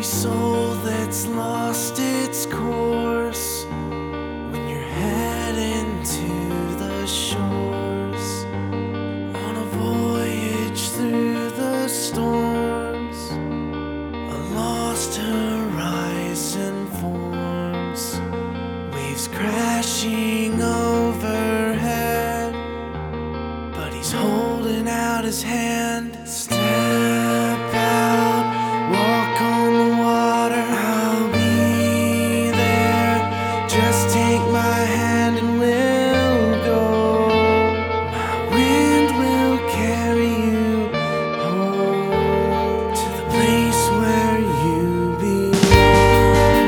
soul that's lost its course when you're heading to the shores on a voyage through the storms. A lost horizon forms, waves crashing overhead, but he's holding out his hand. Step out, walk on the water, I'll be there. Just take my hand and we'll go. My wind will carry you home to the place where you belong.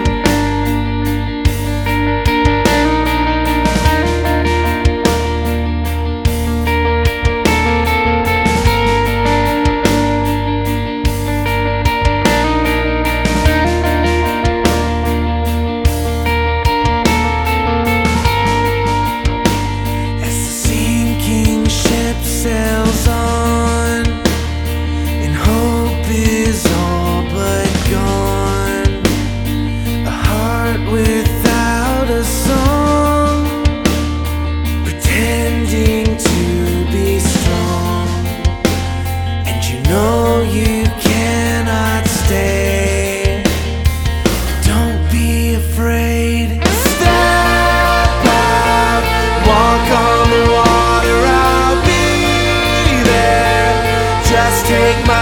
Sails on, and hope is all but gone. A heart without a song, pretending to be strong, and you know you cannot stay. Don't be afraid. Step out, walk on the water. Take my